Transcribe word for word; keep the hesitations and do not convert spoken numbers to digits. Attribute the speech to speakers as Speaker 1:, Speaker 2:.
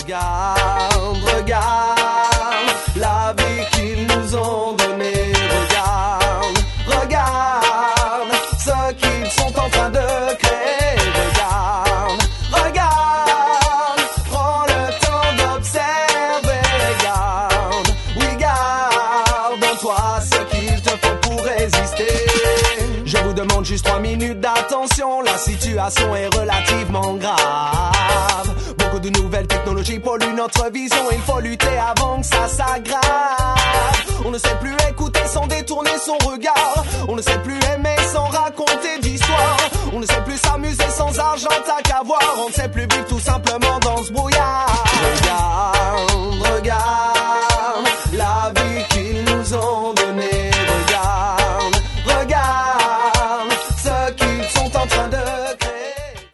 Speaker 1: Regarde, regarde la vie qu'ils nous ont donnée. Regarde, regarde ce qu'ils sont en train de créer. Regarde, regarde, prends le temps d'observer. Garde, oui garde en toi ce qu'il te faut pour résister. Je vous demande juste trois minutes d'attention. La situation est relativement grave. Beaucoup de nouvelles technologies polluent notre vision. Il faut lutter avant que ça s'aggrave. On ne sait plus écouter sans détourner son regard. On ne sait plus aimer sans raconter d'histoire. On ne sait plus s'amuser sans argent, t'as qu'à voir. On ne sait plus vivre tout simplement dans ce brouillard.